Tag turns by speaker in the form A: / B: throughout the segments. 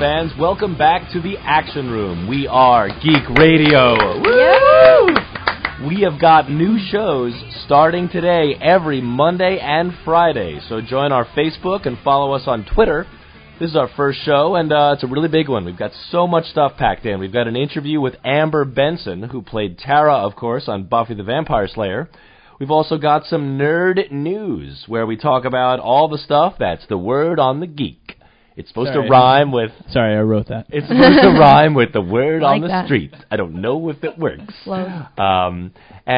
A: fans. Welcome back to the Action Room. We are Geek Radio. Woo! We have got new shows starting today every Monday and Friday. So join our Facebook and follow us on Twitter. This is our first show, and it's a really big one. We've got so much stuff packed in. We've got an interview with Amber Benson, who played Tara, of course, on Buffy the Vampire Slayer. We've also got some nerd news, where we talk about all the stuff that's the word on the geek. It's supposed to rhyme with...
B: Sorry, I wrote that.
A: It's supposed to rhyme with the word on the street. I don't know if it works. And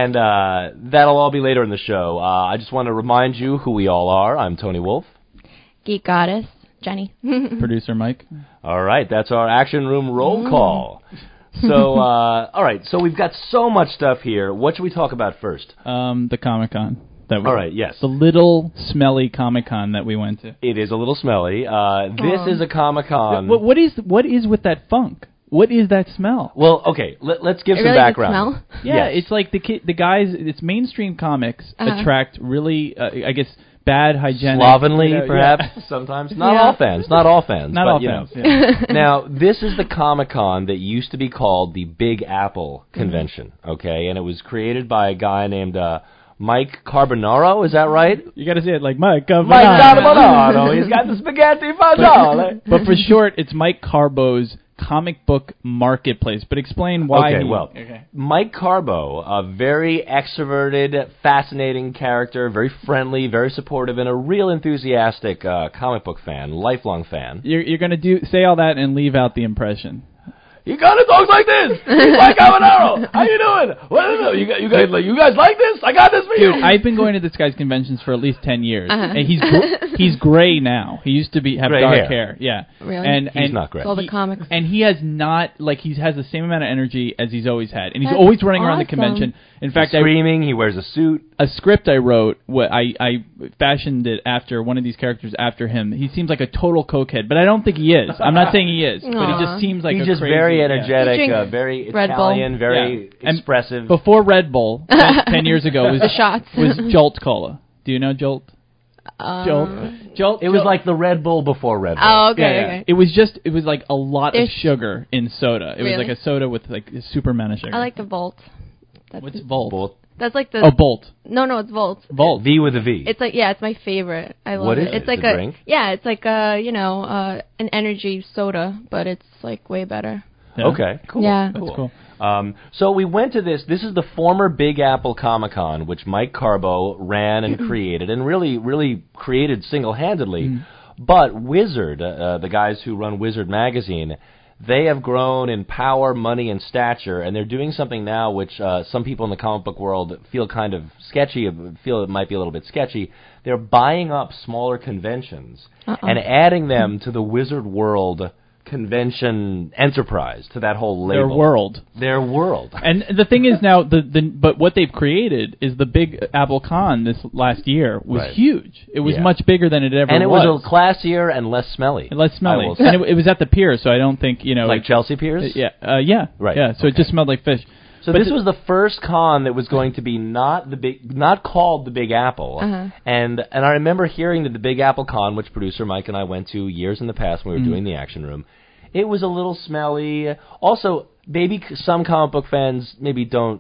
A: that'll all be later in the show. I just want to remind you who we all are. I'm Tony Wolf.
C: Geek Goddess, Jenny.
B: Producer Mike.
A: All right, that's our Action Room roll call. So, all right, so we've got so much stuff here. What should we talk about first?
B: The Comic-Con.
A: All right, yes.
B: The little smelly Comic-Con that we went to.
A: It is a little smelly. This is a Comic-Con.
B: What is with that funk? What is that smell?
A: Well, okay, let's give some
C: really
A: background.
C: Smell?
B: Yeah,
A: Yes.
B: it's like the guys. It's mainstream comics attract really, I guess, bad hygienic.
A: Slovenly, perhaps, sometimes. Not all fans. Not all fans.
B: Not
A: but,
B: all fans. Yeah.
A: Now, this is the Comic-Con that used to be called the Big Apple Convention, okay? And it was created by a guy named Mike Carbonaro, is that right?
B: You got to say it like Mike Carbonaro.
A: Mike Carbonaro. He's got the spaghetti fagioli.
B: But for short, it's Mike Carbo's comic book marketplace. But explain why.
A: Mike Carbo, a very extroverted, fascinating character, very friendly, very supportive, and a real enthusiastic comic book fan, lifelong fan.
B: You're going to say all that and leave out the impression.
A: You gotta talk like this. Mike Carbonaro, how you doing? What is it? You guys like this? I got this for you.
B: Dude, I've been going to this guy's conventions for at least 10 years, and he's gray now. He used to have
A: gray
B: dark hair. Yeah,
C: really.
A: And he's not gray.
C: All the comics,
B: and he has not he has the same amount of energy as he's always had, and he's always running around the convention. In fact,
A: he's screaming. He wears a suit.
B: A script I wrote, I fashioned it after one of these characters after him. He seems like a total cokehead, but I don't think he is. I'm not saying he is, but he just seems like
A: he's
B: a
A: just
B: crazy,
A: very energetic, very
C: Red
A: Italian,
C: Bull.
A: very expressive.
B: And before Red Bull, 10 years ago, was
C: the shots.
B: was Jolt Cola. Do you know Jolt? Jolt.
A: It was like the Red Bull before Red Bull.
C: Oh, okay.
B: Yeah.
C: Okay.
B: It was like a lot of sugar in soda. It was like a soda with like a super amount of sugar.
C: I like the Volt.
B: What's Volt?
C: That's like the...
B: Oh, Bolt.
C: No, it's Volt.
B: Volt.
A: V with a V.
C: It's like, it's my favorite. I love
A: what is
C: it.
A: it?
C: It's like
A: a drink?
C: Yeah, it's like an energy soda, but it's like way better.
B: Yeah.
A: Okay, cool.
C: Yeah.
B: That's cool.
A: So we went to this. This is the former Big Apple Comic-Con, which Mike Carbo ran and created, and really created single-handedly. But Wizard, the guys who run Wizard Magazine, they have grown in power, money, and stature, and they're doing something now which some people in the comic book world feel kind of sketchy, feel it might be a little bit sketchy. They're buying up smaller conventions and adding them to the Wizard World convention enterprise, to that whole label. Their world.
B: And the thing is now, but what they've created is the Big Apple Con this last year was huge. It was much bigger than it ever was.
A: And it was classier and less smelly.
B: And it was at the pier, so I don't think,
A: Like Chelsea Piers?
B: Yeah.
A: Right.
B: Yeah, so it just smelled like fish.
A: So this was the first con that was going to be not called the Big Apple, and I remember hearing that the Big Apple Con, which producer Mike and I went to years in the past when we were doing the Action Room, it was a little smelly. Also, maybe some comic book fans maybe don't,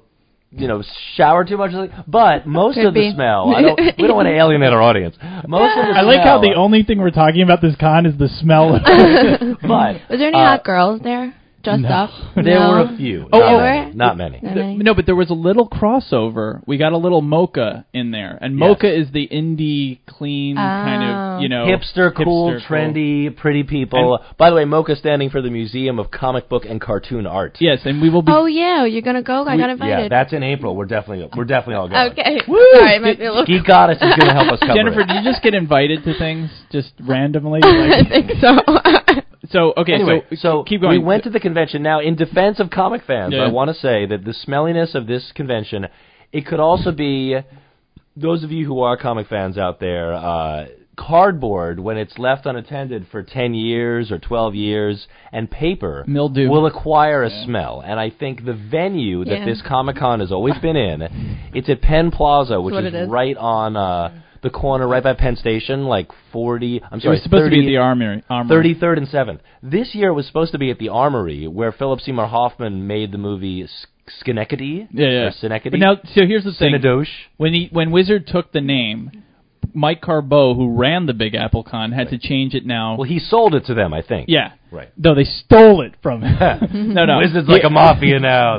A: shower too much, but most of the smell. We don't want to alienate our audience. Most of the
B: I like how the only thing we're talking about this con is the smell.
A: But
C: was there any hot girls there? Dressed up?
A: There were a few. Not many.
B: No, but there was a little crossover. We got a little Mocha in there. And Mocha is the indie, clean, kind of,
A: hipster, cool, trendy, pretty people. And, by the way, Mocha standing for the Museum of Comic Book and Cartoon Art.
B: Yes, and we will be...
C: Oh, yeah, you're going to go? I got invited.
A: Yeah, that's in April. We're definitely all going.
C: Okay.
A: Woo!
C: Sorry, it might be a little...
A: Geek Goddess is going to help us cover
B: Jennifer,
A: it.
B: do you just get invited to things just randomly?
C: I think so.
B: So, okay,
A: anyway, so
B: keep going.
A: We went to the convention. Now, in defense of comic fans, I want to say that the smelliness of this convention, it could also be, those of you who are comic fans out there, cardboard, when it's left unattended for 10 years or 12 years, and paper
B: mildew
A: will acquire a smell. And I think the venue that this Comic-Con has always been in, it's at Penn Plaza, which is right on the corner right by Penn Station, like 40. I'm
B: It
A: sorry,
B: was supposed
A: 30,
B: to be at the Armory.
A: 33rd and 7th. This year it was supposed to be at the Armory, where Philip Seymour Hoffman made the movie Schenectady.
B: Yeah.
A: Or Schenectady.
B: But now, so here's the thing.
A: Synodoche.
B: When Wizard took the name, Mike Carbeau, who ran the Big Apple Con, had to change it now.
A: Well, he sold it to them, I think.
B: Yeah.
A: Right.
B: No, they stole it from him. No.
A: Wizard's like a mafia now.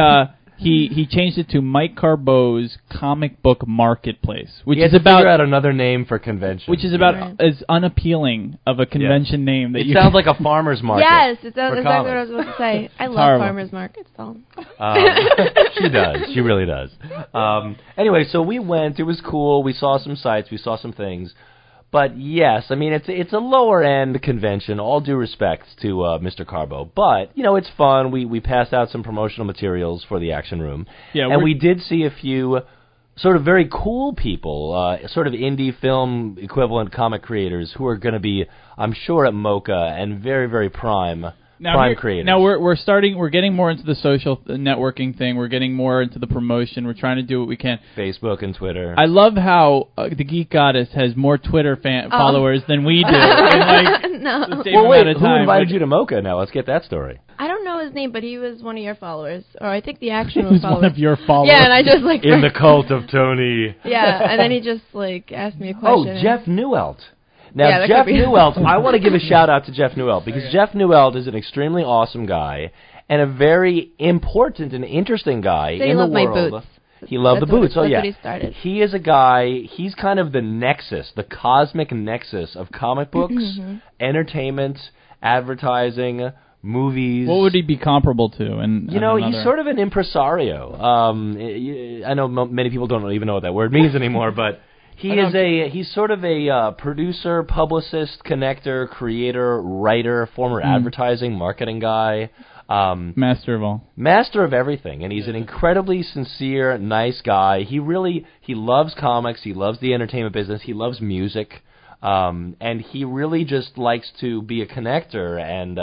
B: He changed it to Mike Carbeau's Comic Book Marketplace, which
A: He had
B: is
A: to figure
B: about
A: out another name for convention.
B: which is about as unappealing of a convention name that
A: It
B: you
A: sounds like a farmer's market.
C: Yes, it's
A: for
C: exactly what I was about to say. I love
B: horrible.
C: farmers markets. So.
A: She does. She really does. Anyway, so we went. It was cool. We saw some sights. We saw some things. But yes, I mean, it's a lower end convention, all due respect to Mr. Carbo. But, you know, it's fun. We passed out some promotional materials for the Action Room.
B: Yeah,
A: and we did see a few sort of very cool people, sort of indie film equivalent comic creators who are going to be, I'm sure, at MoCA and very, very prime creators.
B: Now we're getting more into the social networking thing. We're getting more into the promotion. We're trying to do what we can.
A: Facebook and Twitter.
B: I love how the Geek Goddess has more Twitter followers than we do. In like
C: No.
B: the same
A: Well, wait,
B: amount of
A: who
B: time.
A: invited you to MoCA now? Let's get that story.
C: I don't know his name, but he was one of your followers, or I think the Action
B: Who's
C: was followers.
B: one of your followers?
C: Yeah, and I just like
A: In the cult of Tony.
C: yeah, and then he just like asked me a
A: Oh,
C: question.
A: Jeff Newelt. Now,
C: Yeah, that
A: Jeff
C: could be.
A: Newelt, I want to give a shout-out to Jeff Newelt, because Jeff Newelt is an extremely awesome guy and a very important and interesting guy
C: So he
A: in the
C: loved my
A: world.
C: boots.
A: He loved the
C: That's what
A: boots.
C: it-
A: Oh,
C: that's
A: yeah.
C: what he started.
A: He is a guy, he's kind of the nexus, the cosmic nexus of comic books, entertainment, advertising, movies.
B: What would he be comparable to? And
A: You know, he's sort of an impresario. I know many people don't even know what that word means anymore, but he's sort of a producer, publicist, connector, creator, writer, former advertising, marketing guy.
B: master of all.
A: Master of everything, and he's an incredibly sincere, nice guy. He loves comics, he loves the entertainment business, he loves music, and he really just likes to be a connector and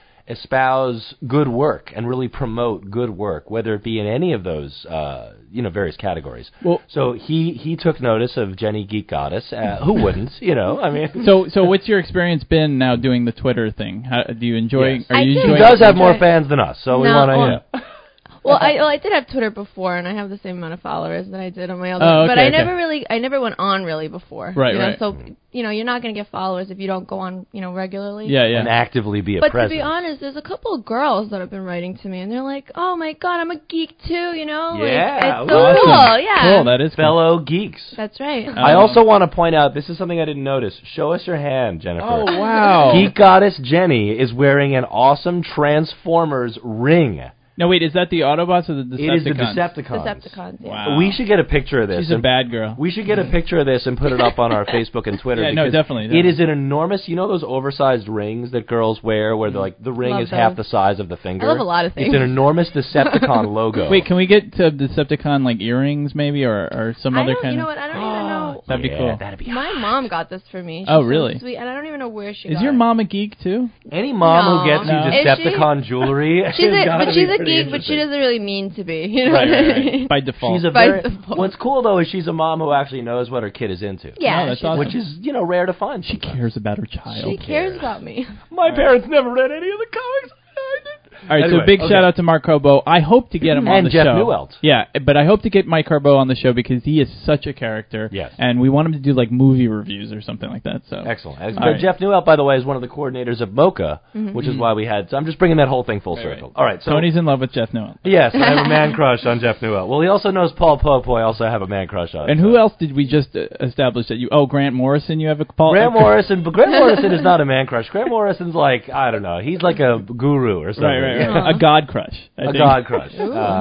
A: espouse good work and really promote good work, whether it be in any of those various categories.
B: Well,
A: so he took notice of Jenny Geek Goddess. Who wouldn't? I mean.
B: So what's your experience been now doing the Twitter thing? How, do you enjoy?
A: Yes.
B: Are you
C: I do.
B: enjoying?
A: He does have
C: it?
A: more fans than us, so we
C: No,
A: want to.
C: Well, I did have Twitter before, and I have the same amount of followers that I did on my other.
B: Oh, okay,
C: but I
B: okay.
C: never went on really before.
B: Right,
C: you know?
B: right.
C: So you're not going to get followers if you don't go on, regularly.
B: Yeah,
A: And actively be a
C: But
A: presence.
C: to be honest, there's a couple of girls that have been writing to me, and they're like, "Oh my God, I'm a geek too,"
A: Yeah,
C: Like, it's so
A: awesome.
C: cool. Yeah,
B: Cool. That is cool.
A: Fellow geeks.
C: that's right.
A: I also want to point out, this is something I didn't notice. Show us your hand, Jennifer.
B: Oh wow.
A: Geek Goddess Jenny is wearing an awesome Transformers ring.
B: No, wait. Is that the Autobots or the Decepticons?
A: It is the Decepticons.
C: Decepticons. Yeah.
B: Wow.
A: We should get a picture of this.
B: She's a bad girl.
A: We should get a picture of this and put it up on our Facebook and Twitter.
B: Yeah, no,
A: because
B: definitely.
A: It is an enormous, those oversized rings that girls wear where the ring
C: Love
A: is half
C: those.
A: the size of the finger.
C: I love a lot of things.
A: It's an enormous Decepticon logo.
B: Wait, can we get to Decepticon like earrings maybe or some other kind
C: You
B: of?
C: know what? I don't even know.
B: That'd be cool.
A: That'd be
C: My mom got this for me. She's
B: Oh,
C: so
B: really?
C: sweet, and I don't even know where she
B: Is
C: got
B: your
C: it.
B: mom a geek too?
A: Any mom who
C: No.
A: gets you
B: No.
C: Is she?
A: Decepticon jewelry,
C: She's
A: has
C: a,
A: gotta
C: but
A: be
C: she's a
A: pretty
C: geek, but she
A: interesting.
C: doesn't really mean to be. You know
A: Right,
C: what I
A: right, right.
C: mean?
B: By default.
A: She's a
C: By
A: very.
C: default.
A: What's cool though is she's a mom who actually knows what her kid is into.
C: Yeah,
B: Oh, that's
C: she,
B: awesome.
A: Which is rare to find.
B: She
A: sometimes.
B: cares about her child.
C: she cares about me.
A: My parents never read any of the comics I did.
B: All right,
A: Anyway,
B: so big
A: okay.
B: shout out to Mark Carbo. I hope to get him on
A: And
B: the
A: Jeff
B: show.
A: Newelt.
B: Yeah, but I hope to get Mike Carbo on the show because he is such a character.
A: Yes.
B: And we want him to do like movie reviews or something like that. So
A: Excellent.
B: All right.
A: Jeff Newelt, by the way, is one of the coordinators of MoCA, which is why we had. So I'm just bringing that whole thing full circle.
B: right.
A: All right. So
B: Tony's in love with Jeff Newelt.
A: yes, I have a man crush on Jeff Newelt. Well, he also knows Paul Pope, who I also have a man crush on.
B: And who else did we just establish that you? Oh, Grant Morrison. You have a Paul.
A: Grant Morrison, but Grant Morrison is not a man crush. Grant Morrison's like, I don't know, he's like a guru or something.
B: Right. A god crush. I
A: A
B: think.
A: god crush.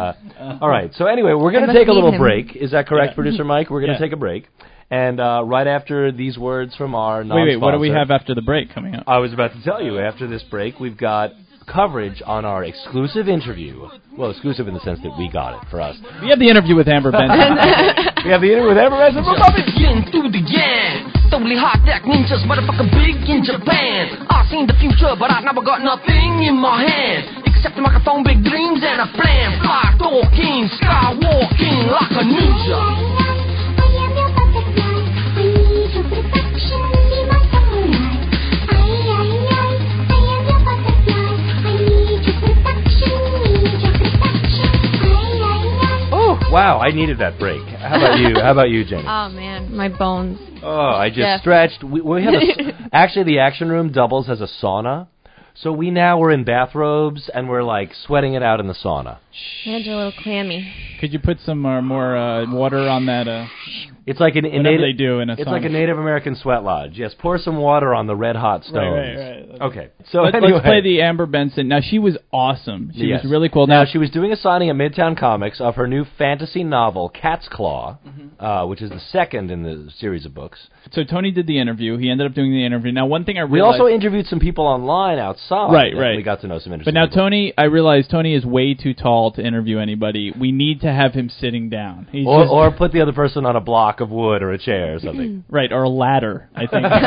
A: All right. So anyway, we're going
C: I
A: to
C: must
A: take a little
C: meet him.
A: break. Is that correct,
B: Yeah.
A: Producer Mike? We're going to
B: Yeah.
A: take a break. And right after these words from our non-sponsor.
B: Wait. What do we have after the break coming up?
A: I was about to tell you, after this break, we've got coverage on our exclusive interview. Well, exclusive in the sense that we got it for us.
B: We have the interview with Amber Benson.
A: We have the interview with Amber Benson from Muppets.
D: Begin through the end. Totally hot deck ninjas, motherfucker big in Japan. I seen the future, but I never got nothing in my hand. Except a microphone, big dreams, and a plan. Fly talking, skywalking like a ninja.
A: Wow, I needed that break. How about you? How about you, Jenny?
C: Oh man, my bones.
A: Oh, I just
C: Yeah.
A: stretched. We had actually the action room doubles as a sauna, so we now we're in bathrobes and we're like sweating it out in the sauna.
C: Hands are a little clammy.
B: Could you put some more water on that?
A: It's like
B: Whatever they do in a
A: It's
B: sauna.
A: like a Native American sweat lodge. Yes, pour some water on the red hot stones.
B: Right.
A: Okay, so
B: Let's
A: anyway.
B: play the Amber Benson. Now, she was awesome. She
A: Yes.
B: was really cool.
A: Now, she was doing a signing at Midtown Comics of her new fantasy novel, Cat's Claw, which is the second in the series of books.
B: So Tony did the interview. He ended up doing the interview. Now, one thing I
A: We
B: realized...
A: also interviewed some people online outside.
B: Right.
A: and we got to know some interesting
B: But now
A: people.
B: I realized Tony is way too tall to interview anybody. We need to have him sitting down. He's
A: Or,
B: just-
A: or put the other person on a block of wood or a chair or something.
B: Right, or a ladder, I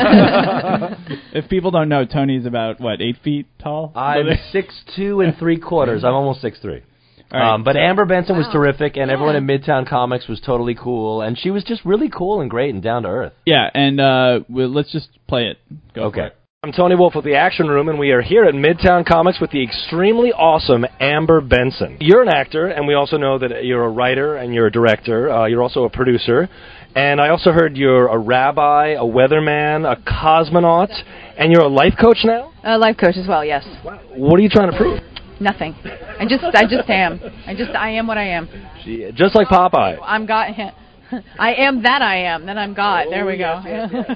B: think. If people don't know, Tony's about, 8 feet tall?
A: I'm 6'2" and 3/4. I'm almost 6'3".
B: All right,
A: But Amber Benson was
C: Wow.
A: terrific, and
C: Yeah.
A: everyone at Midtown Comics was totally cool, and she was just really cool and great and down to earth.
B: Yeah, and let's just play it. Go for
A: Okay.
B: it.
A: I'm Tony Wolf with the Action Room, and we are here at Midtown Comics with the extremely awesome Amber Benson. You're an actor, and we also know that you're a writer and you're a director. You're also a producer. And I also heard you're a rabbi, a weatherman, a cosmonaut, and you're a life coach now?
E: A life coach as well, yes.
A: What are you trying to prove?
E: Nothing. I just am. I am what I am.
A: Just like Popeye.
E: I'm God. I am that I am. Then I'm God. There we go.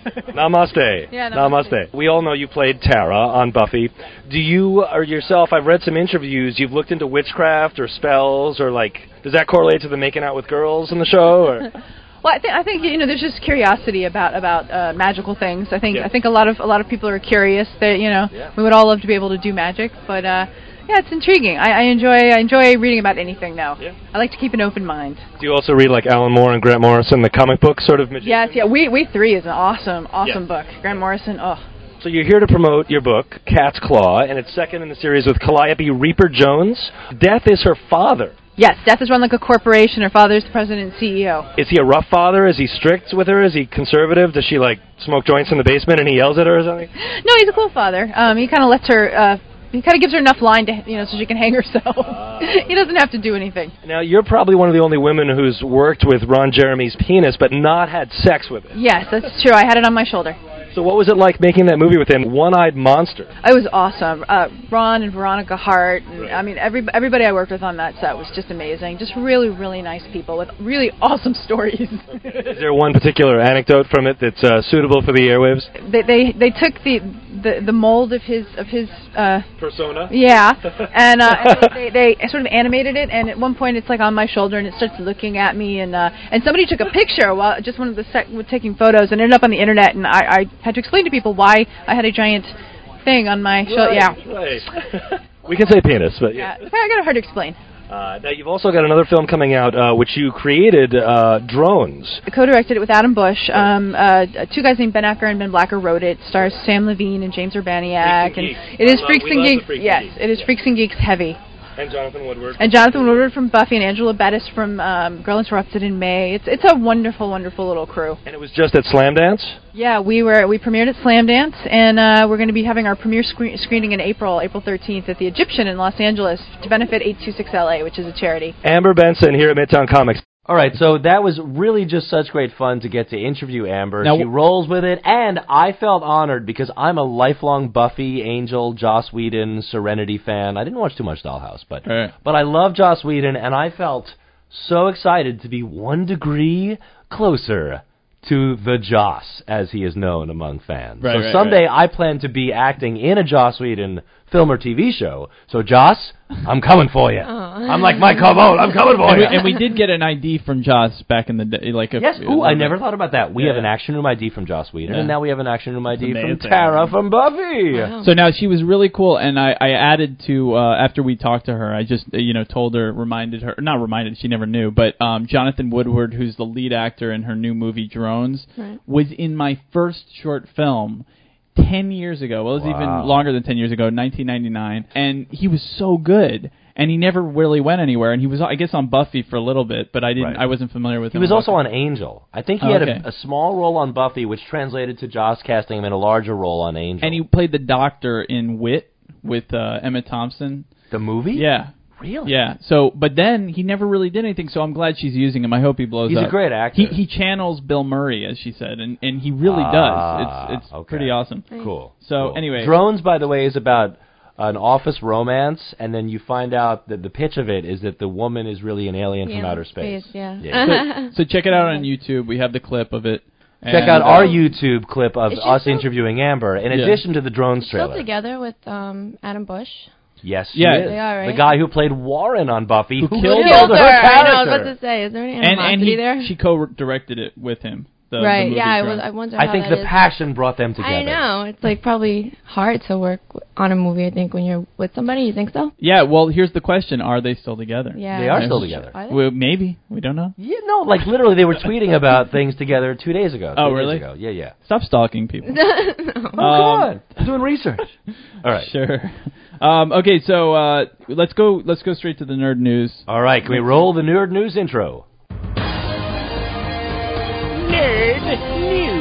A: Namaste.
E: Yeah, namaste.
A: We all know you played Tara on Buffy. Do you, or yourself, I've read some interviews, you've looked into witchcraft or spells, or does that correlate to the making out with girls in the show? Or?
E: Well, I think there's just curiosity about magical things. I think
A: Yeah.
E: I think a lot of people are curious. That we would all love to be able to do magic, but yeah, it's intriguing. I enjoy reading about anything now.
A: Yeah.
E: I like to keep an open mind.
A: Do you also read like Alan Moore and Grant Morrison, the comic book sort of magician?
E: Yes, yeah. We Three is an awesome
A: Yeah.
E: book. Grant Morrison. Oh.
A: So you're here to promote your book, Cat's Claw, and it's second in the series with Calliope Reaper Jones. Death is her father.
E: Yes, Death is run like a corporation. Her father's the president and CEO.
A: Is he a rough father? Is he strict with her? Is he conservative? Does she smoke joints in the basement and he yells at her or something?
E: No, he's a cool father. He kind of lets her. He kind of gives her enough line to so she can hang herself. He doesn't have to do anything.
A: Now, you're probably one of the only women who's worked with Ron Jeremy's penis but not had sex with it.
E: Yes, that's true. I had it on my shoulder.
A: So what was it like making that movie with him, One-Eyed Monster?
E: It was awesome. Ron and Veronica Hart, and I mean everybody I worked with on that set was just amazing. Just really, really nice people with really awesome stories.
A: Is there one particular anecdote from it that's suitable for the airwaves?
E: They took the mold of his
A: Persona?
E: yeah, and they sort of animated it, and at one point it's like on my shoulder and it starts looking at me, and somebody took a picture while just one of the set was taking photos and ended up on the internet, and I had to explain to people why I had a giant thing on my shoulder. Yeah.
A: Right. We can say penis, but yeah.
E: I got it hard to explain.
A: Now, you've also got another film coming out, which you created, Drones.
E: I co-directed it with Adam Bush. Two guys named Ben Acker and Ben Blacker wrote it. Stars Sam Levine and James Urbaniak.
A: Freaks and
E: And
A: Geeks.
E: it is
A: We
E: Freaks
A: love
E: and
A: the
E: Geeks.
A: Freaks and
E: Yes,
A: Geeks.
E: it is Freaks and Geeks heavy.
A: And Jonathan Woodward.
E: And Jonathan Woodward from Buffy and Angela Bettis from Girl Interrupted in May. It's a wonderful, wonderful little crew.
A: And it was just at Slam Dance?
E: Yeah, we premiered at Slam Dance, and we're going to be having our premiere screening in April 13th at the Egyptian in Los Angeles to benefit 826LA, which is a charity.
A: Amber Benson here at Midtown Comics. All right, so that was really just such great fun to get to interview Amber.
B: Now,
A: she rolls with it, and I felt honored because I'm a lifelong Buffy, Angel, Joss Whedon, Serenity fan. I didn't watch too much Dollhouse, but I love Joss Whedon, and I felt so excited to be 1 degree closer to the Joss, as he is known among fans. So someday I plan to be acting in a Joss Whedon film or TV show. So Joss, I'm coming for you. I'm like Mike Carbone, I'm coming for you.
B: And we did get an ID from Joss back in the day.
A: Yes, I never thought about that. We have an Action Room ID from Joss Whedon, and now we have an Action Room ID from
B: amazing.
A: Tara from Buffy.
C: Wow.
B: So now she was really cool, and I added to, after we talked to her, I just, told her, not reminded, she never knew, but Jonathan Woodward, who's the lead actor in her new movie Drones, was in my first short film 10 years ago. Well, it was even longer than 10 years ago, 1999, and he was so good. And he never really went anywhere. And he was, I guess, on Buffy for a little bit, but I wasn't familiar with him.
A: He was also on Angel. I think he had a small role on Buffy, which translated to Joss casting him in a larger role on Angel.
B: And he played the Doctor in Wit with Emma Thompson.
A: The movie?
B: Yeah.
A: Really?
B: Yeah. So, but then he never really did anything. So I'm glad she's using him. I hope he blows
A: He's
B: up.
A: a great actor.
B: He channels Bill Murray, as she said, and he really does. It's
A: okay.
B: pretty awesome.
A: Cool.
B: So
A: cool.
B: anyway,
A: Drones, by the way, is about an office romance, and then you find out that the pitch of it is that the woman is really an alien from outer space.
C: Yeah.
B: So check it out on YouTube. We have the clip of it.
A: Check out our YouTube clip of
C: Is she
A: us
C: still-
A: interviewing Amber, in addition to the Drones
C: Still
A: trailer.
C: together with Adam Bush.
A: Yes, she
B: Yeah.
A: is.
C: They are, right?
A: The guy who played Warren on Buffy, who
B: killed
A: killed
C: Killed
A: her
C: her. I
A: character.
C: know. I was about to say, is there any animosity there?
B: She co-directed it with him. The
C: right.
B: movie
C: Yeah.
B: Drones.
C: I wonder.
A: I
C: how
A: think
C: that
A: the
C: is.
A: passion brought them together.
C: I know. It's like probably hard to work on a movie. I think when you're with somebody, you think so?
B: Yeah. Well, here's the question: are they still together?
C: Yeah.
A: They are still together.
C: Are they?
B: Well, maybe. We don't know.
A: Yeah, no, like literally they were tweeting about things together 2 days ago.
B: Oh,
A: 2 days
B: really?
A: ago. Yeah, yeah.
B: Stop stalking people.
A: Oh, come on. I'm doing research. All right.
B: Sure. Okay, so let's go straight to the nerd news.
A: All right, can we roll the Nerd News intro? Nerd News.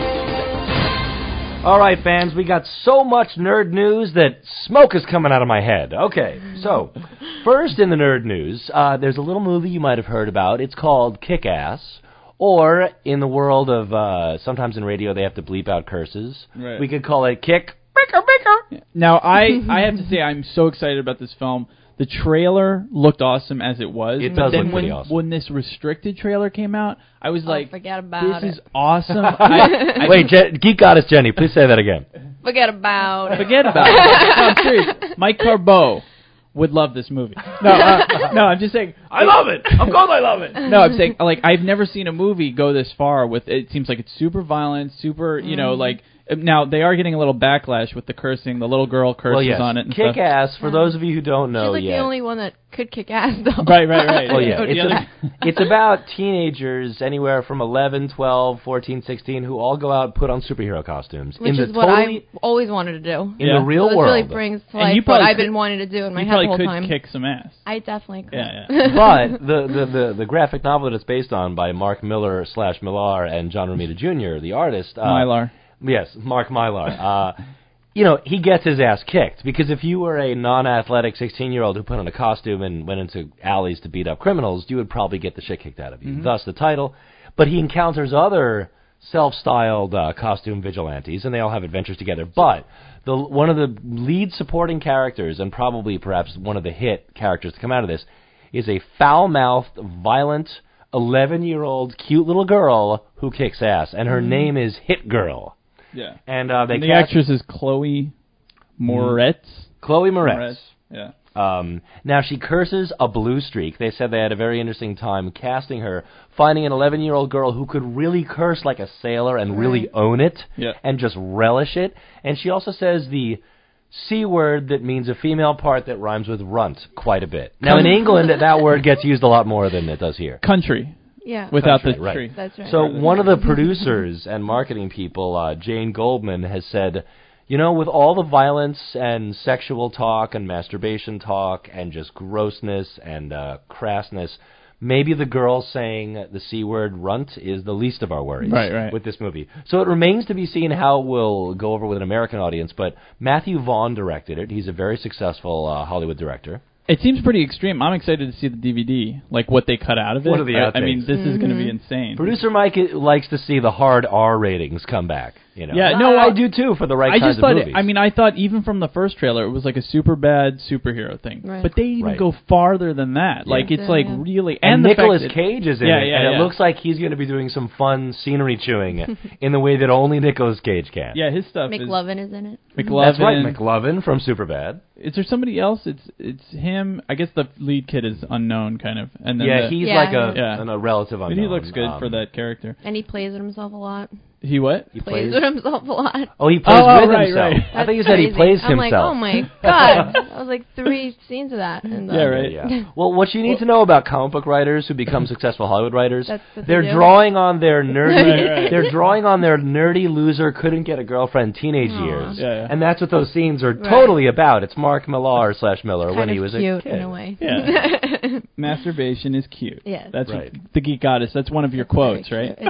A: All right, fans, we got so much nerd news that smoke is coming out of my head. Okay, so first in the nerd news, there's a little movie you might have heard about. It's called Kick-Ass. Or, in the world of, sometimes in radio they have to bleep out curses.
B: Right.
A: We could call it Kick, Bicker.
B: Now, I have to say I'm so excited about this film. The trailer looked awesome as it was.
A: It
B: but
A: does
B: then
A: look pretty awesome.
B: When this restricted trailer came out, I was like,
C: forget about
B: this
C: it.
B: is awesome.
A: Wait, Geek Goddess Jenny, please say that again.
C: Forget about it.
B: Forget about it. No, I'm serious. Mike Carbo would love this movie. No, I'm just saying.
A: I love it. Of course I love it.
B: No, I'm saying, like, I've never seen a movie go this far with, it seems like it's super violent, super, you know, like, now, they are getting a little backlash with the cursing. The little girl curses
A: Well, yes.
B: on it and stuff.
A: Kick-Ass, for those of you who don't know
C: She's like
A: yet.
C: the only one that could kick ass, though.
B: Right.
A: Well, yeah,
B: The other-
A: it's about teenagers anywhere from 11, 12, 14, 16 who all go out and put on superhero costumes.
C: Which
A: in
C: is
A: the
C: what
A: totally,
C: I always wanted to do.
A: in
B: Yeah.
A: the real
C: So this
A: world.
C: really brings to
B: And
C: life
B: you
C: what
B: probably
C: I've
B: could-
C: been wanting to do in my
B: You
C: head the
B: probably
C: whole
B: could
C: time.
B: kick some ass.
C: I definitely could.
B: Yeah.
A: But the graphic novel that it's based on by Mark Miller / Millar and John Romita Jr., the artist.
B: Mylar.
A: Yes, Mark Mylar. You know, he gets his ass kicked, because if you were a non-athletic 16-year-old who put on a costume and went into alleys to beat up criminals, you would probably get the shit kicked out of you. Thus the title. But he encounters other self-styled costume vigilantes, and they all have adventures together. But one of the lead supporting characters, and probably perhaps one of the hit characters to come out of this, is a foul-mouthed, violent, 11-year-old cute little girl who kicks ass, and her name is Hit Girl.
B: Yeah.
A: And
B: The actress is Chloe Moretz.
A: Chloe Moretz.
B: Yeah.
A: Now, she curses a blue streak. They said they had a very interesting time casting her, finding an 11-year-old girl who could really curse like a sailor and really own it and just relish it. And she also says the C word that means a female part that rhymes with runt quite a bit. Now, in England, that word gets used a lot more than it does here.
B: Country.
C: Yeah.
B: Without
A: Country,
B: the
A: right.
B: tree.
C: That's right.
A: So one of the producers and marketing people, Jane Goldman, has said, you know, with all the violence and sexual talk and masturbation talk and just grossness and crassness, maybe the girl saying the C word runt is the least of our worries
B: Right.
A: with this movie. So it remains to be seen how it will go over with an American audience, but Matthew Vaughn directed it. He's a very successful Hollywood director.
B: It seems pretty extreme. I'm excited to see the DVD, like what they cut out of it.
A: What are the
B: I mean,
A: outtakes?
B: this is going to be insane.
A: Producer Mike likes to see the hard R ratings come back. You know?
B: Yeah,
A: And
B: no,
A: I do too for the right
B: I
A: kinds
B: just thought.
A: of movies.
B: I thought even from the first trailer, it was like a super bad superhero thing.
C: Right.
B: But they even
A: Right.
B: go farther than that. Like it's
C: Yeah,
B: like
C: yeah.
B: really,
A: and
B: the fact
A: Nicolas
B: that-
A: Cage is in
B: Yeah,
A: it,
B: yeah,
A: and
B: yeah.
A: it looks like he's going to be doing some fun scenery chewing in the way that only Nicolas Cage can.
B: Yeah, his stuff
C: McLovin is in it.
B: is McLovin.
A: That's right, McLovin from Superbad.
B: Is there somebody else? It's him. I guess the lead kid is unknown, kind of. And then
A: Yeah,
B: the,
A: he's
C: Yeah.
A: like
B: Yeah.
A: a relative
B: but
A: unknown.
B: he looks good for that character.
C: And he plays with himself a lot.
B: He what?
A: He
C: Plays with himself a lot.
A: Oh, he plays
B: Oh,
A: with
B: right,
A: himself.
B: right.
A: I think you
C: That's
A: said he
C: crazy.
A: plays
C: I'm
A: himself.
C: like, oh my god. That was like 3 scenes of that. And
B: Yeah, right.
A: Yeah. Well, what you need to know about comic book writers who become successful Hollywood writers,
C: That's what
A: they're
C: they do.
A: drawing on their nerdy,
B: Right.
A: they're drawing on their nerdy loser couldn't get a girlfriend teenage years,
B: Yeah.
A: and that's what those scenes are
C: Right.
A: totally about. It's Mark Millar / Miller when
C: Kind
A: he
C: of
A: was
C: cute
A: a kid.
C: in a way.
B: Yeah. Masturbation is cute.
C: Yes.
B: That's
A: Right.
B: what, the Geek Goddess. That's one of your quotes,
C: Very
B: right?
C: cute.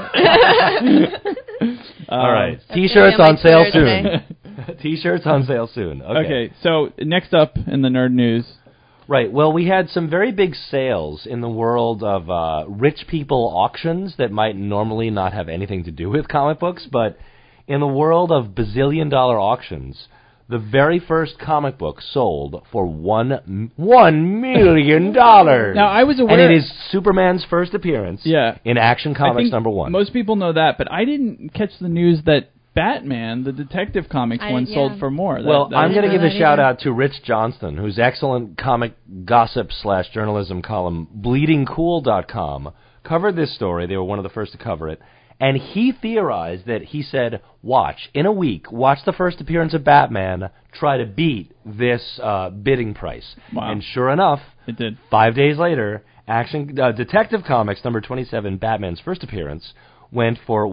C: It's cute.
B: Um,
A: All right,
C: That's
A: T-shirts
C: gonna be on
A: on
C: my
A: sale
C: Twitter
A: soon. T-shirts on sale soon. Okay.
B: Okay, so next up in the nerd news,
A: Right. Well, we had some very big sales in the world of rich people auctions that might normally not have anything to do with comic books, but in the world of bazillion-dollar auctions, the very first comic book sold for $1 million.
B: Now, I was aware...
A: And it is Superman's first appearance in Action Comics #1.
B: Most people know that, but I didn't catch the news that Batman, the Detective Comics one, sold for more.
A: I'm going to give a shout-out to Rich Johnston, whose excellent comic gossip/journalism column, BleedingCool.com, covered this story. They were one of the first to cover it. And he theorized that he said, in a week, watch the first appearance of Batman, try to beat this bidding price.
B: Wow.
A: And sure enough,
B: it did.
A: 5 days later, Detective Comics #27, Batman's first appearance, went for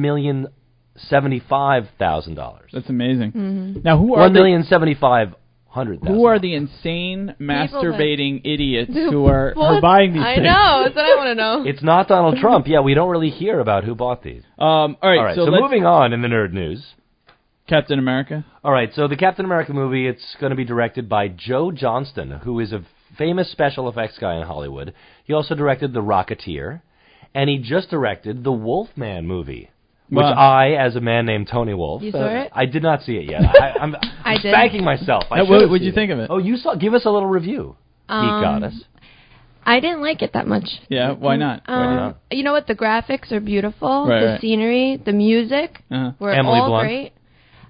A: $1,075,000.
B: That's amazing.
C: Mm-hmm.
B: Now, who are
A: $1,075,000.
B: Who are the insane, masturbating idiots who are buying these things?
C: I know. That's what I want to know.
A: It's not Donald Trump. Yeah, we don't really hear about who bought these.
B: All right.
A: So moving on in the nerd news.
B: Captain America.
A: All right. So the Captain America movie, it's going to be directed by Joe Johnston, who is a famous special effects guy in Hollywood. He also directed The Rocketeer, and he just directed the Wolfman movie. Which I, as a man named Tony Wolf,
C: you saw it?
A: I did not see it yet. I'm
C: I did.
A: spanking myself.
B: What did you think of it?
A: Oh, you saw? Give us a little review, Geek Goddess.
C: I didn't like it that much.
B: Yeah, why not?
C: You know what? The graphics are beautiful.
B: Right,
C: scenery, the music were
A: Emily
C: all
A: Blunt.
C: great.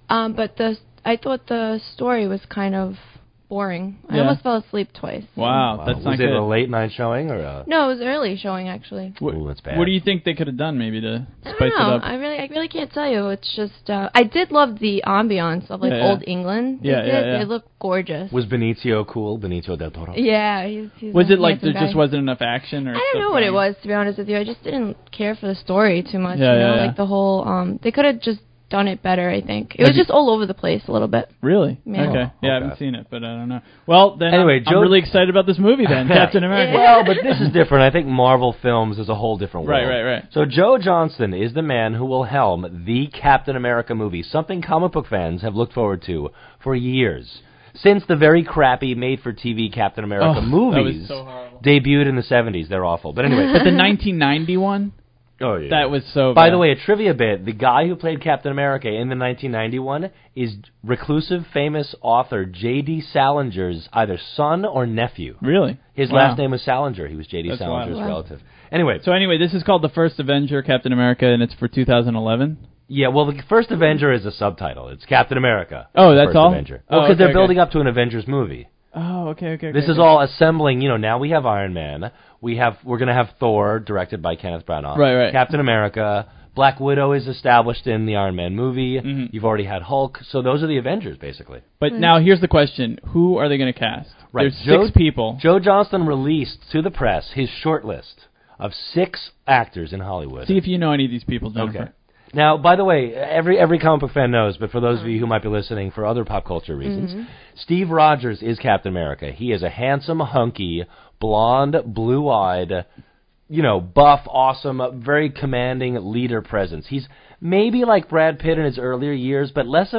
C: But I thought the story was kind of boring. I
B: Yeah.
C: almost fell asleep twice.
B: Wow, that's not
A: Was
B: good.
A: it a late night showing or a?
C: No, it was early showing actually.
A: Ooh, that's bad.
B: What do you think they could have done maybe to
C: I
B: spice
C: don't know.
B: it up?
C: I really can't tell you. It's just I did love the ambiance of old England.
B: Yeah.
C: It looked gorgeous.
A: Was Benicio cool? Benicio del Toro.
C: Yeah, he's
B: Was
C: a
B: it like there
C: handsome
B: just
C: guy.
B: wasn't enough action? Or
C: I don't know what it was, to be honest with you. I just didn't care for the story too much.
B: Yeah.
C: Like the whole they could have just done it better, I think. It was just all over the place a little bit.
B: Really?
C: Yeah.
B: Okay.
A: Oh,
B: Yeah, I
A: okay.
B: haven't seen it, but I don't know. Well, then
A: Anyway,
B: I'm really excited about this movie then, Captain America.
A: Well, but this is different. I think Marvel Films is a whole different world.
B: Right.
A: So Joe Johnston is the man who will helm the Captain America movie, something comic book fans have looked forward to for years. Since the very crappy made-for-TV Captain America movies
B: that was so horrible.
A: debuted in the 70s. They're awful. But anyway.
B: But the 1990 one?
A: Oh, yeah.
B: That was so
A: By
B: bad.
A: the way, a trivia bit, the guy who played Captain America in the 1991 is reclusive, famous author J.D. Salinger's either son or nephew.
B: Really?
A: His
B: Wow.
A: last name was Salinger. He was J.D.
B: That's
A: Salinger's
B: wild.
A: relative. Anyway.
B: So anyway, this is called The First Avenger, Captain America, and it's for 2011?
A: Yeah, well, the first Avenger is a subtitle. It's Captain America.
B: Oh,
A: the
B: that's
A: first
B: all?
A: Avenger.
B: Oh,
A: Well, because they're
B: okay.
A: building up to an Avengers movie.
B: Oh, okay.
A: This is all assembling, now we have Iron Man. We're going to have Thor, directed by Kenneth Branagh.
B: Right.
A: Captain America. Black Widow is established in the Iron Man movie.
B: Mm-hmm.
A: You've already had Hulk. So those are the Avengers, basically.
B: But now here's the question. Who are they going to cast?
A: Right.
B: There's 6 people.
A: Joe Johnston released to the press his short list of 6 actors in Hollywood.
B: See if you know any of these people, Jennifer.
A: Okay. Now, by the way, every comic book fan knows, but for those of you who might be listening for other pop culture reasons, Steve Rogers is Captain America. He is a handsome, hunky, blonde, blue-eyed, buff, awesome, very commanding leader presence. He's maybe like Brad Pitt in his earlier years, but less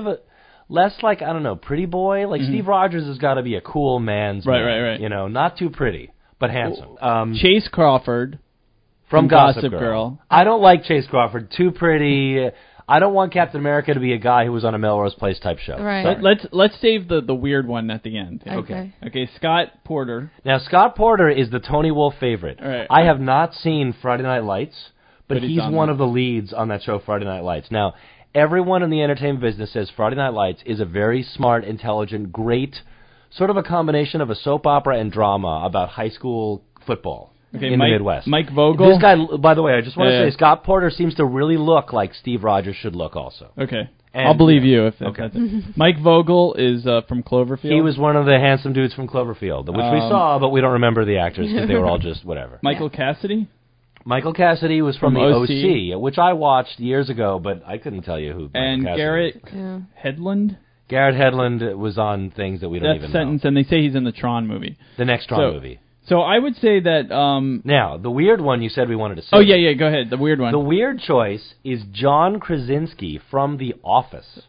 A: like, I don't know, pretty boy. Like Steve Rogers has got to be a cool man's man.
B: Right.
A: Not too pretty, but handsome.
B: Chase Crawford.
A: From Gossip
B: Gossip
A: Girl.
B: Girl.
A: I don't like Chase Crawford. Too pretty. I don't want Captain America to be a guy who was on a Melrose Place type show.
C: Right.
B: Let's save the weird one at the end.
C: Okay.
B: Okay, Scott Porter.
A: Now, Scott Porter is the Tony Wolf favorite.
B: All right.
A: I have not seen Friday Night Lights, but
B: But he's
A: he's
B: on
A: one
B: there.
A: of the leads on that show, Friday Night Lights. Now, everyone in the entertainment business says Friday Night Lights is a very smart, intelligent, great, sort of a combination of a soap opera and drama about high school football.
B: Okay,
A: in the Midwest.
B: Mike Vogel.
A: This guy, by the way, I just want to
B: Yeah.
A: say, Scott Porter seems to really look like Steve Rogers should look also.
B: Okay.
A: And-
B: I'll believe you if
A: Okay.
B: that's it. Mike Vogel is from Cloverfield.
A: He was one of the handsome dudes from Cloverfield, which we saw, but we don't remember the actors because they were all just whatever.
B: Michael Cassidy?
A: Michael Cassidy was from the
B: OC.
A: OC, which I watched years ago, but I couldn't tell you who Michael
B: And
A: Cassidy
B: Garrett
A: was.
B: Hedlund?
A: Garrett Hedlund was on things that we don't
B: That
A: even
B: sentence, and they say he's in the Tron movie.
A: know. The next Tron movie.
B: So I would say that...
A: Now, the weird one you said we wanted to see.
B: Oh, yeah, go ahead. The weird one.
A: The weird choice is John Krasinski from The Office.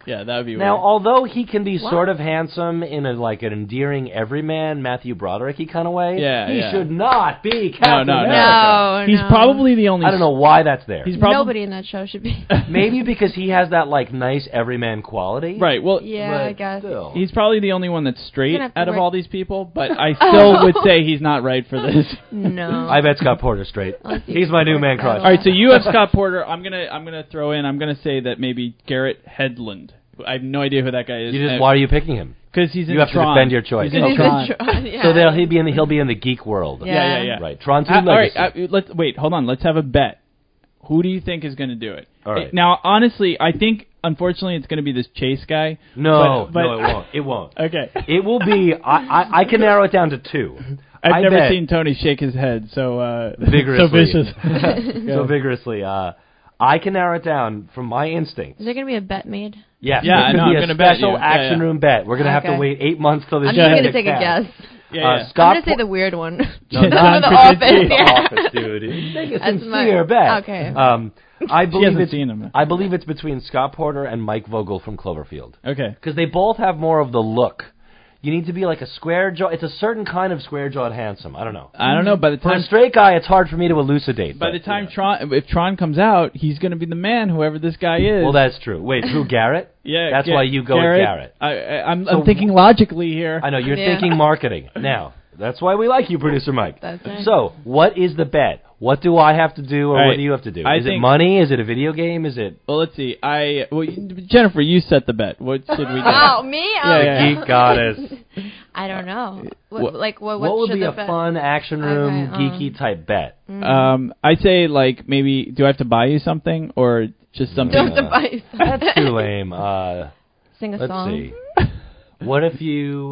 B: Yeah, that would be
A: Now,
B: weird.
A: although he can be
C: What?
A: sort of handsome in an endearing everyman, Matthew Broderick-y kind of way,
B: Yeah,
A: he
B: yeah.
A: should not be Captain
B: No.
A: America.
B: He's probably the only...
A: I don't know why that's there.
B: He's probably...
C: Nobody in that show should be.
A: Maybe because he has that, nice everyman quality.
B: Right, well...
C: Yeah,
A: but
C: I guess.
A: still.
B: He's probably the only one that's straight
C: Gonna have to
B: out of
C: work-
B: all these people, but I still would say he's not right for this.
C: No.
A: I bet Scott Porter's straight.
C: Unless he
A: He's my new
C: works
A: man
C: out
A: crush.
C: a
B: All right, so
C: lot.
B: you have Scott Porter. I'm gonna throw in. I'm gonna say that maybe Garrett Hedlund. I have no idea who that guy is.
A: Why are you picking him?
B: Because he's in
A: You have to
B: Tron.
A: defend your choice.
B: He's in
A: Okay.
B: Tron.
C: Yeah.
A: So he'll be in the geek world.
C: Yeah.
A: Right. Tron 2
B: All right,
A: Legacy.
B: hold on. Let's have a bet. Who do you think is going to do it?
A: All right.
B: Now, honestly, I think unfortunately it's going to be this Chase guy.
A: No,
B: but-
A: no, it won't. It won't.
B: Okay.
A: It will be. I can narrow it down to two.
B: I've never
A: bet
B: seen Tony shake his head so
A: vigorously.
B: so vicious.
A: so vigorously. I can narrow it down from my instincts.
C: Is there going to be a bet made?
A: Yes,
B: Yeah, I
A: it
B: know,
A: could be
B: I'm
A: a
B: gonna bet
A: special
B: you.
A: action
B: Yeah.
A: room bet. We're gonna have to
C: Okay.
A: wait 8 months till this.
C: I'm
A: show
C: just going to
A: gets
C: take a
A: cast.
C: guess.
B: Yeah.
A: Scott
C: I'm going to say the weird one.
A: No,
B: John
A: not
C: The
B: Krasinski.
C: Office. Yeah.
A: Office, dude. You take a
C: That's my-
A: sincere bet.
C: Okay.
A: I believe
B: hasn't
A: it's.
B: seen him.
A: I believe it's between Scott Porter and Mike Vogel from Cloverfield
B: Okay.
A: because they both have more of the look. You need to be like a square jaw. It's a certain kind of square jawed handsome. I don't know.
B: I don't know. By the
A: For a
B: time
A: straight guy, it's hard for me to elucidate.
B: By
A: but,
B: the time
A: you know.
B: Tron, if Tron comes out, he's going to be the man, whoever this guy is.
A: Well, that's true. Wait, who, Garrett?
B: yeah.
A: That's why you go
B: Garrett.
A: with Garrett.
B: I'm
A: So
B: thinking logically here.
A: I know, you're
C: Yeah.
A: thinking marketing. Now, that's why we like you, Producer Mike.
C: That's right.
A: So, what is the bet? What do I have to do, or
B: All right.
A: what do you have to do?
B: I
A: Is it
B: think-
A: money? Is it a video game? Is it
B: Well, let's see. Jennifer, you set the bet. What should we do?
C: Oh, me? Oh,
B: Yeah, yeah.
A: Geek Goddess?
C: I don't know.
B: What-
C: What
A: What would
C: should
A: be
C: the
A: a
C: bet?
A: fun action room,
C: Okay,
A: geeky type bet?
B: I say maybe. Do I have to buy you something or just something?
C: Don't have to buy you something.
A: That's too lame.
C: Sing a
A: Let's
C: song.
A: see. What if you?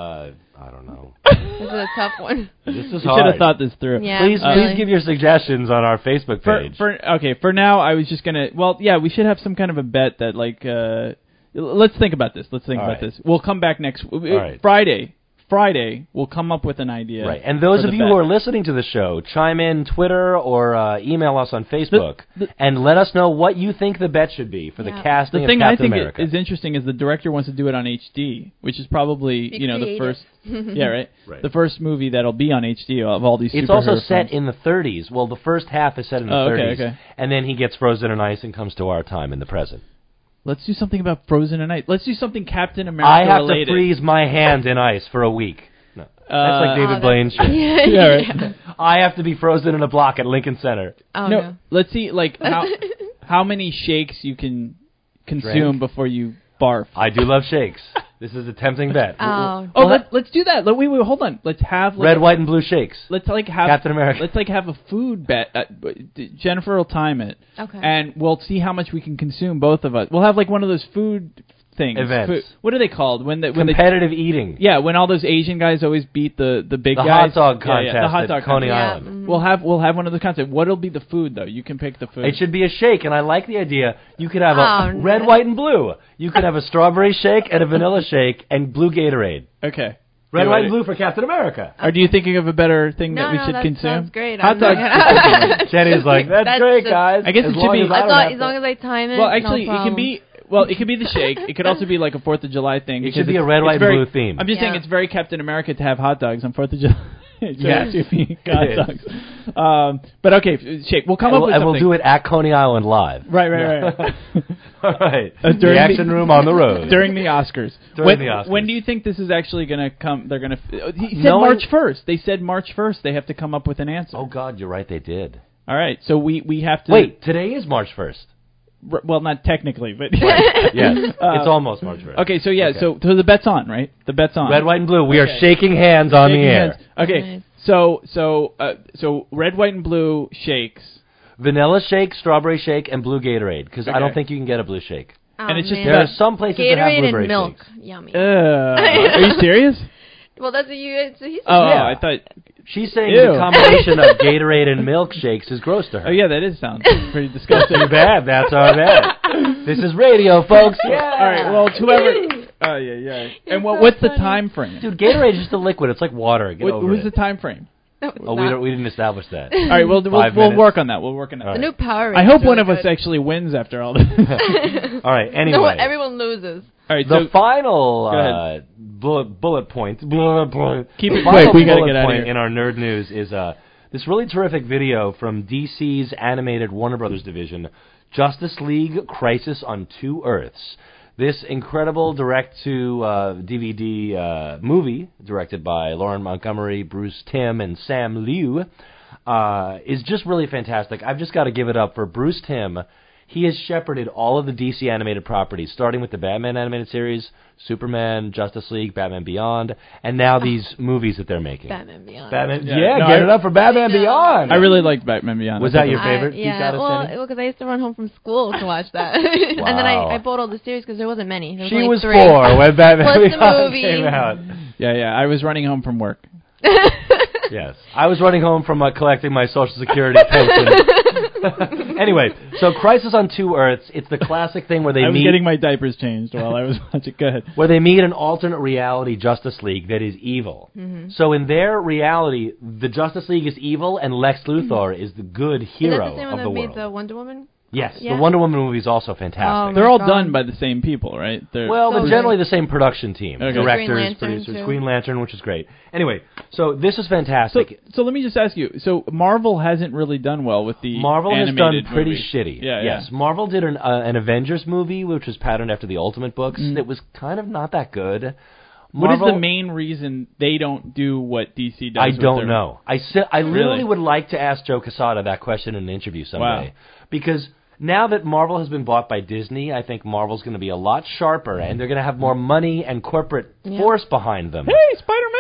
A: I don't know.
C: This is a tough one.
A: This is
B: You
A: hard.
B: should have thought this through.
C: Yeah.
A: Please
C: really.
A: give your suggestions on our Facebook page.
B: For now, I was just gonna. Well, yeah, we should have some kind of a bet that let's think about this. Let's think
A: All
B: about
A: right.
B: this. We'll come back next
A: right.
B: Friday, we'll come up with an idea.
A: Right, and those
B: for
A: of
B: the
A: you
B: bet.
A: who are listening to the show, chime in Twitter or email us on Facebook
B: The-
A: and let us know what you think the bet should be for the
C: Yeah.
A: casting
B: The thing
A: of
B: I
A: Captain
B: think
A: America.
B: is interesting is the director wants to do it on HD, which is probably
C: Be
B: the
C: creative.
B: first. Yeah, right.
A: Right.
B: The first movie that'll be on HD of all these.
A: It's also
B: superhero
A: set
B: films.
A: in the 30s. Well, the first half is set in the
B: Oh, okay,
A: 30s,
B: okay.
A: and then he gets frozen in ice and comes to our time in the present.
B: Let's do something about Frozen in Ice. Let's do something Captain America
A: I have
B: related.
A: to freeze my hands in ice for a week. No, that's like David
C: Oh,
A: Blaine's shit.
C: yeah,
B: Yeah, right.
A: I have to be frozen in a block at Lincoln Center.
C: Oh,
B: no,
C: no.
B: let's see how many shakes you can consume
A: Drink?
B: before you barf.
A: I do love shakes. This is a tempting bet.
C: Oh.
B: Oh, let's do that. Wait, hold on. Let's have
A: Red, white, and blue shakes.
B: Let's have
A: Captain America.
B: Let's have a food bet. Jennifer will time it.
C: Okay.
B: And we'll see how much we can consume, both of us. We'll have one of those food things.
A: Events.
B: What are they called? When they
A: Competitive eating.
B: yeah, when all those Asian guys always beat the big
A: The
B: guys.
A: hot dog
B: Yeah, yeah,
A: contest
B: the hot
A: at
B: dog
A: Coney
B: contest.
A: Island.
B: We'll have one of those contests. What'll be the food though? You can pick the food.
A: It should be a shake, and I like the idea. You could have
C: Oh,
A: a
C: no.
A: red, white, and blue. You could have a strawberry shake and a vanilla shake and blue Gatorade.
B: Okay.
A: Red,
B: Yeah,
A: white,
B: wait.
A: and blue for Captain America.
B: Are you thinking of a better thing
C: No,
B: that we
C: no,
B: should
C: that
B: consume?
C: sounds great.
B: Hot
C: I'm not
B: dogs.
C: gonna-
A: Jenny's like, that's great,
C: just-
A: guys.
B: I guess
A: as
B: it should
A: long
B: be-
A: as
C: I
A: don't
C: thought
A: have
C: as
A: to-
C: long as I time it.
B: Well, actually,
C: no
B: it can
C: problem.
B: be. Well, it could be the shake. It could also be like a 4th of July thing.
A: It
B: because
A: should be a
B: it's-
A: red,
B: it's
A: white, and
B: very-
A: blue theme.
B: I'm just saying
C: Yeah.
B: it's very Captain America to have hot dogs on 4th of July.
A: Yes.
B: It should be hot
A: It is.
B: dogs. But okay, shake. We'll come up with
A: and
B: something.
A: we'll do it at Coney Island live.
B: Right.
A: All right.
B: During
A: the action room on the road.
B: During the Oscars.
A: During the Oscars.
B: When do you think this is actually going to come? They're going to. He said
A: Knowing-
B: March 1st. They said March 1st. They have to come up with an answer.
A: Oh, God, you're right, they did.
B: All right. So we have to.
A: Wait, today is March 1st.
B: Well, not technically, but.
A: Yes, it's almost March 1st.
B: Okay. So yeah.
A: Okay.
B: So the bet's on, right? The bet's on.
A: Red, white, and blue. We
B: Okay.
A: are shaking hands on
B: Shaking
A: the air.
B: hands. Okay.
C: Nice.
B: So red, white, and blue shakes.
A: Vanilla shake, strawberry shake, and blue Gatorade. Because I
B: Okay.
A: don't think you can get a blue shake.
C: Oh,
B: And it's just
C: man.
A: There are some places that have
C: Gatorade
A: blueberry
C: and milk.
A: shakes.
C: Yummy.
B: Are you serious?
C: Well, that's what you. So he said.
B: Oh,
A: Yeah.
B: I thought.
A: She's saying
B: Ew.
A: the combination of Gatorade and milkshakes is gross to her.
B: Oh yeah, that is sounds pretty disgusting.
A: Too bad. That's our bad. This is radio, folks. Yeah.
B: All right. Well, whoever. Oh yeah. And what's the time frame?
A: Dude, Gatorade is just a liquid. It's like water. Get over
B: What's
A: it.
B: the time frame?
C: No, it's
A: Oh,
C: not.
A: we didn't establish that.
B: All right. We'll
A: 5
B: we'll
A: minutes.
B: work on that. We'll work on that.
A: All
C: The
A: right.
C: new Power
B: I
C: Rangers
B: hope one
C: really
B: of us
C: good.
B: actually wins after all this.
A: All right. Anyway,
C: No, everyone loses.
B: All right,
A: the
B: so
A: final bullet point.
B: keep it
A: Final
B: quick. We got to
A: bullet
B: get out of
A: point
B: here.
A: in our nerd news is this really terrific video from DC's animated Warner Brothers division, Justice League: Crisis on Two Earths. This incredible direct-to-DVD movie, directed by Lauren Montgomery, Bruce Timm, and Sam Liu, is just really fantastic. I've just got to give it up for Bruce Timm. He has shepherded all of the DC animated properties, starting with the Batman animated series, Superman, Justice League, Batman Beyond, and now these movies that they're making.
C: Batman Beyond.
A: Get it up for Batman Beyond.
B: I really liked Batman Beyond.
A: Was that your favorite?
C: Yeah, because I used to run home from school to watch that. And then I bought all the series because there wasn't many. There was
A: She
C: only
A: was
C: 3.
A: 4 when Batman
C: Plus the
A: Beyond
C: movie.
A: came out.
B: Yeah. I was running home from work.
A: Yes. I was running home from collecting my Social Security pension. Anyway, so Crisis on Two Earths, it's the classic thing where they
B: I was
A: meet...
B: getting my diapers changed while I was watching. Go ahead.
A: Where they meet an alternate reality Justice League that is evil. Mm-hmm. So in their reality, the Justice League is evil and Lex Luthor is the good hero
C: Is that the same one
A: of
C: that
A: the
C: made
A: world.
C: the Wonder Woman?
A: Yes,
C: Yeah.
A: the Wonder Woman movie is also fantastic.
B: They're all
C: God.
B: done by the same people, right?
A: Well,
C: So
A: but generally the same production team.
B: Okay.
A: Directors,
C: Green Lantern,
A: producers,
C: too.
A: Green Lantern, which is great. Anyway, so this is fantastic.
B: So let me just ask you. So Marvel hasn't really done well with the
A: Marvel has
B: animated
A: done pretty
B: movies.
A: shitty.
B: Yeah,
A: yes, Marvel did an Avengers movie, which was patterned after the Ultimate books. That was kind of not that good.
B: What is
A: Marvel,
B: the main reason they don't do what DC does?
A: I
B: with
A: don't
B: their-
A: know. I literally
B: Really?
A: would like to ask Joe Quesada that question in an interview someday.
B: Wow.
A: Because now that Marvel has been bought by Disney, I think Marvel's going to be a lot sharper, and they're going to have more money and corporate force behind them.
B: Hey,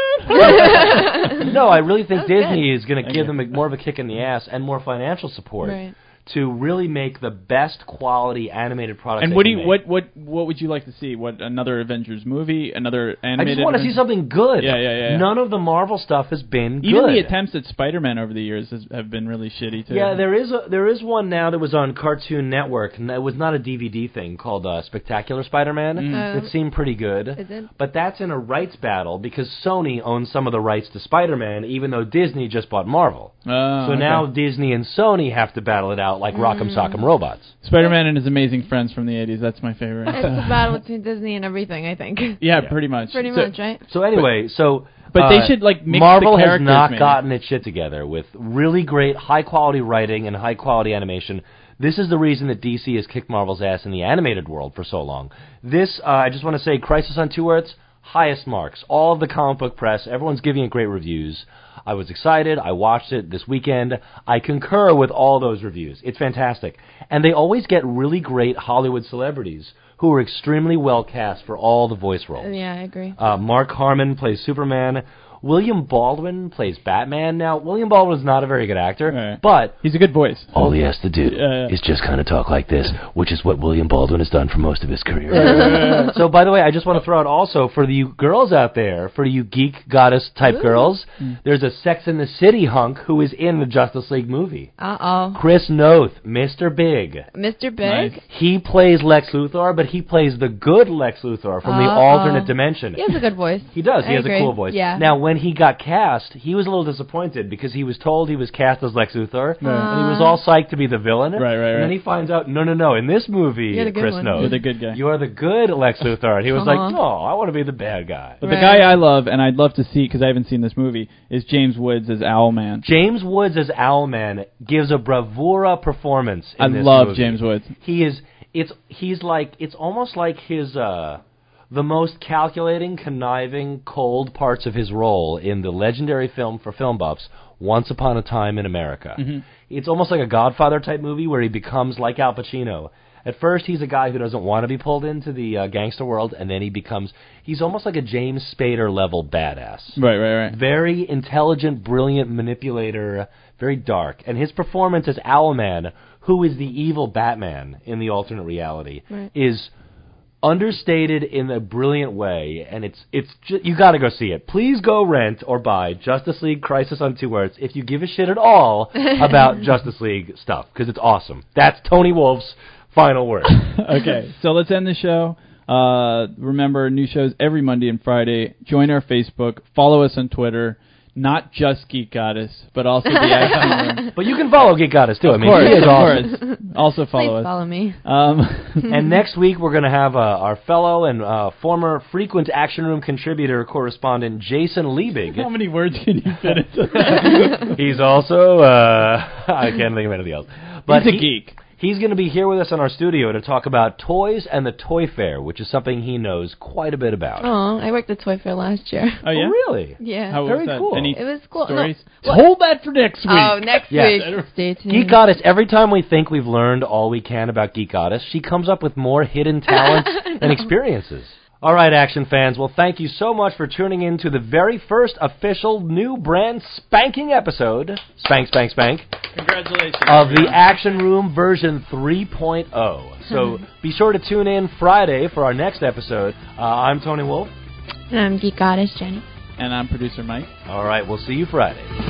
B: Spider-Man!
A: No, I really think Disney is going to
B: Thank
A: give
B: you.
A: them more of a kick in the ass and more financial support
C: Right.
A: to really make the best quality animated product.
B: And
A: they
B: what do
A: can
B: you
A: make.
B: what would you like to see? What, another Avengers movie? Another animated?
A: I just want to see
B: Avengers?
A: something good.
B: Yeah.
A: None of the Marvel stuff has been
B: Even
A: good.
B: the attempts at Spider-Man over the years have been really shitty too.
A: Yeah, there is one now that was on Cartoon Network, and it was not a DVD thing, called Spectacular Spider-Man. It seemed pretty good.
C: Is it?
A: But that's in a rights battle because Sony owns some of the rights to Spider-Man, even though Disney just bought Marvel.
B: Oh,
A: So
B: okay.
A: now Disney and Sony have to battle it out like Rock'em Sock'em Robots.
B: Spider-Man and his amazing friends from the 80s. That's my favorite.
C: It's the battle between Disney and everything, I think.
B: Yeah, pretty much.
C: Pretty
B: So-
C: much, right?
A: So anyway,
B: But they should, like, mix
A: Marvel
B: the
A: has
B: characters,
A: not
B: maybe.
A: gotten its shit together with really great high-quality writing and high-quality animation. This is the reason that DC has kicked Marvel's ass in the animated world for so long. This, I just want to say, Crisis on Two Earths, highest marks. All of the comic book press, everyone's giving it great reviews. I was excited. I watched it this weekend. I concur with all those reviews. It's fantastic. And they always get really great Hollywood celebrities who are extremely well cast for all the voice roles.
C: Yeah, I agree.
A: Mark Harmon plays Superman. William Baldwin plays Batman. Now, William Baldwin is not a very good actor,
B: Right.
A: but
B: He's a good voice.
A: all he has to do is just kind of talk like this, which is what William Baldwin has done for most of his career. So, by the way, I just want to throw out also, for you girls out there, for you geek goddess type girls, there's a Sex and the City hunk who is in the Justice League movie.
C: Uh-oh.
A: Chris Noth, Mr. Big.
C: Mr. Big?
B: Nice.
A: He plays Lex Luthor, but he plays the good Lex Luthor from the alternate dimension.
C: He has a good voice.
A: He does. He
C: I
A: has
C: agree.
A: a cool voice.
C: Yeah.
A: Now, when he got cast, he was a little disappointed because he was told he was cast as Lex Luthor, and he was all psyched to be the villain.
B: Right.
A: And then he finds out, no. In this movie,
C: You're the good
A: Chris
C: one.
A: knows.
B: You're the good guy.
A: You're the good Lex Luthor. And he was like,
C: Uh-huh.
A: no, I want to be the bad guy.
B: But the
C: Right.
B: guy I love, and I'd love to see, because I haven't seen this movie, is James Woods as Owlman.
A: James Woods as Owlman gives a bravura performance in
B: I
A: this
B: love
A: movie.
B: James Woods.
A: It's almost like his the most calculating, conniving, cold parts of his role in the legendary film for film buffs, Once Upon a Time in America.
B: Mm-hmm.
A: It's almost like a Godfather type movie where he becomes like Al Pacino. At first, he's a guy who doesn't want to be pulled into the gangster world, and then he's almost like a James Spader level badass.
B: Right.
A: Very intelligent, brilliant manipulator, very dark. And his performance as Owlman, who is the evil Batman in the alternate reality, is understated in a brilliant way, and it's you got to go see it. Please go rent or buy Justice League: Crisis on Two Earths if you give a shit at all about Justice League stuff, because it's awesome. That's Tony Wolf's final word.
B: Okay, so let's end the show. Remember, new shows every Monday and Friday. Join our Facebook. Follow us on Twitter. not just Geek Goddess, but also the Action Room.
A: But you can follow Geek Goddess too.
B: Of course. Also follow us.
C: Follow me.
A: And next week we're going to have our fellow and former frequent Action Room contributor correspondent Jason Liebig.
B: How many words can you fit into that?
A: He's also I can't think of anything else. But
B: he's a geek.
A: He's going to be here with us in our studio to talk about toys and the Toy Fair, which is something he knows quite a bit about.
C: Oh, I worked at Toy Fair last year.
B: Oh, yeah?
A: Oh, really?
C: Yeah.
B: How
A: Very
B: was that?
A: cool.
B: Any
C: It was cool.
B: stories?
C: No,
B: Hold that for next week.
C: Oh, next
A: Yes.
C: week. Stay tuned.
A: Geek Goddess, every time we think we've learned all we can about Geek Goddess, she comes up with more hidden talents and experiences. All right, Action fans, well, thank you so much for tuning in to the very first official new brand spanking episode, Spank,
B: Congratulations.
A: of the Action Room version 3.0. So be sure to tune in Friday for our next episode. I'm Tony Wolf.
C: And I'm Geek Goddess Jenny.
B: And I'm producer Mike.
A: All right, we'll see you Friday.